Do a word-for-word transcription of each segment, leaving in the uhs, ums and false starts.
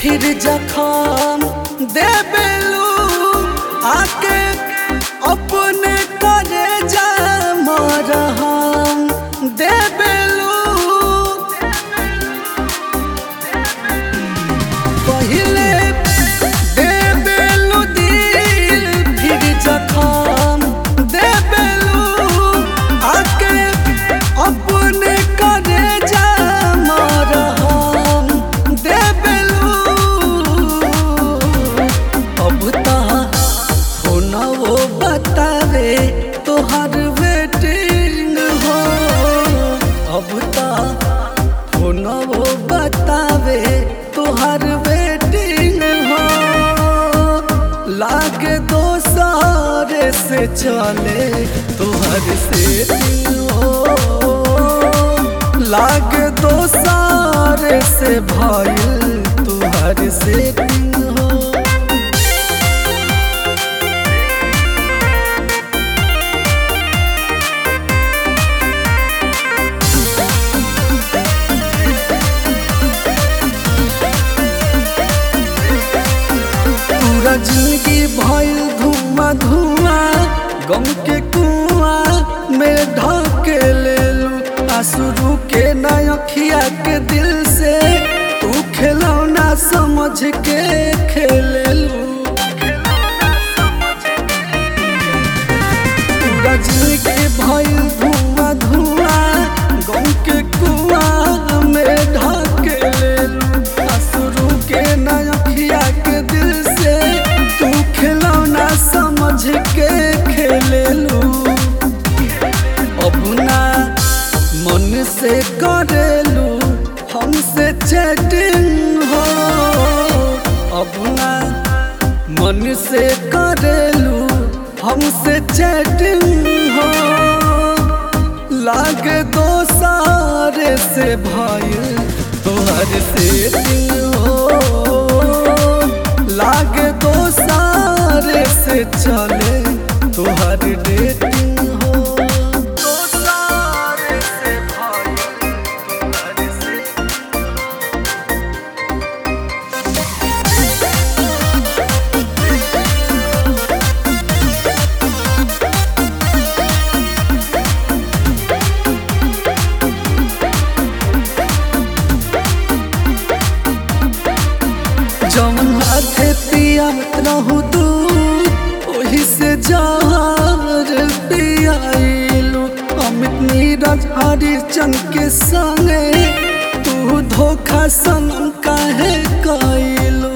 फिर जखम देबेलू आके अपने करे जा मरहम देबेलू पहिले देबेलू दिल फिर जखम देबेलू आके अपने करे जा मरहम देबेलू अब ता होना वो बतावे तोहर वेटिंग हो अब ता होना वो बतावे तोहर वेटिंग हो लागे दोसरे से चले तोहर सेटिंग हो लागे दोसरे से भइल तोहर सेटिंग हो। पूरा जिंदगी भइल धुआं धुआं गम के कुआं में ढके लेलू आंसू रुके ना अखिया के दिल से तू खिलौना समझ के खेलेलू पूरा जिंदगी भइल धुआं धुआं गम के कुआं में ढके लेलू आंसू रुके ना अखिया के दिल से तू खिलौना समझ के खेलेलू अब ना मन से करेलू हमसे चैटिंग हो अब ना मन से करेलू हमसे चैटिंग हो लागे दोसरे से भइल तोहर सेटिंग हो लागे दोसरे से चले तोहर डेटिंग हो दोसरे से भइल तोहर सेटिंग जौन हाथे पियात रहू दूध ओही से जहर पियाइलू अमित नीरज हरिचंद के संगे तू धोखा सनम काहे कइलू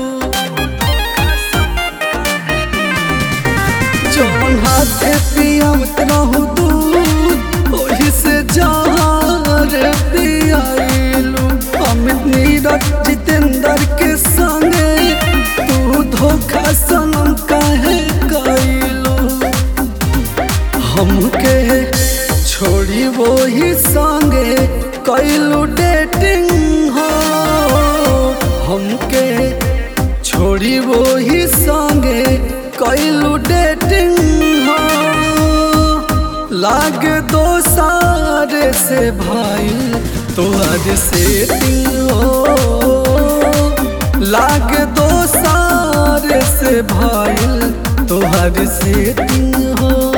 जौन हाथे पियात रहू दूध ओही से जहर पियाइलू अमित नीरज जितेंद्र के संगे तू धोखा सनम काहे कइलू हमके छोड़ी वो ही संगे कइलू डेटिंग हो हमके छोड़ी वो ही संगे कइलू डेटिंग हो लागे दोसरे से भइल तोहर सेटिंग हो लागे दोसरे से भइल तोहर सेटिंग हो।